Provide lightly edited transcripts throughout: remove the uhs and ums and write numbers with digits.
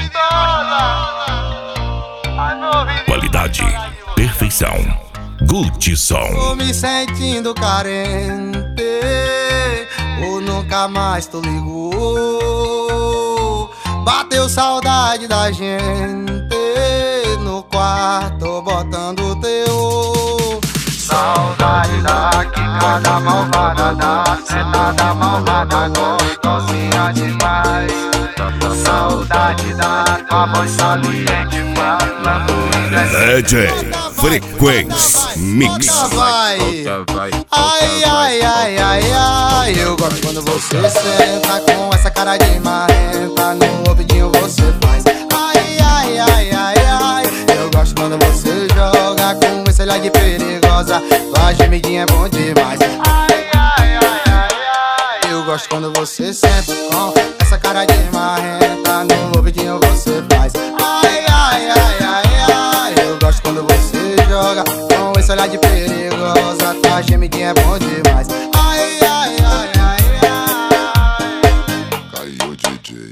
Qualidade, perfeição, Gucci Som. Tô me sentindo carente, ou nunca mais tu ligou. Bateu saudade da gente no quarto botando teu. Saudade da quicada malvada, da sentada malvada, gostosinha demais. Saudade da tua voz saliente falando DJ Frequência Mix. Vai. Ai, ai, ai, ai, ai. Eu gosto quando você senta com essa cara de marrenta. No ouvidinho você faz. Ai, ai, ai, ai, ai. Eu gosto quando você joga com esse olhar de perigosa. Tua gemidinha é bom demais. Ai, ai, ai, ai, ai. Eu gosto quando você senta com essa cara de marrenta. No ouvidinho você faz. Ai, ai, ai, ai, ai. Eu gosto quando você joga com esse olhar de perigosa. Tua gemidinha é bom demais. Ai, ai, ai, ai, ai. Caiu DJ.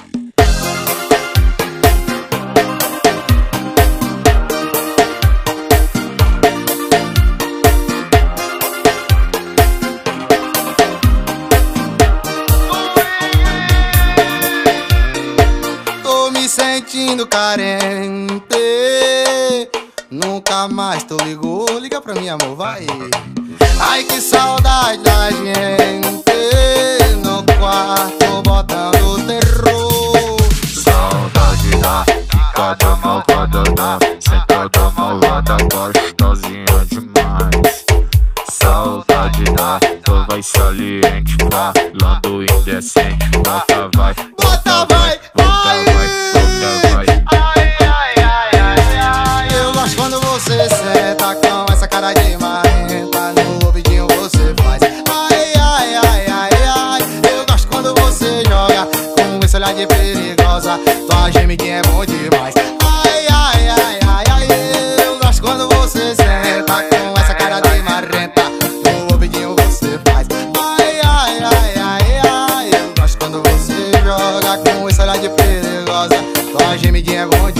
Tô me sentindo carente, nunca mais tu ligou. Liga pra mim, amor, vai. Ai, que saudade da gente no quarto botando terror. Saudade da quicada malvada, da sentada malvada, gostosinha demais. Saudade da tua voz saliente, falando indecente. Bota vai, Bota vai, bota vai, bota vai. ai, ai, ai, ai, ai. Eu gosto quando você senta com essa cara de marrenta. No ouvidinho você faz. Ai, ai, ai, ai, ai. Eu gosto quando você joga com esse olhar de perigosa. Tua gemidinha é bom demais. Ai, ai, ai, ai, ai. Eu gosto quando você senta com essa cara de marrenta. No ouvidinho você faz. Ai, ai, ai, ai, ai. Eu gosto quando você joga com esse olhar de perigosa. Tua gemidinha é bom demais.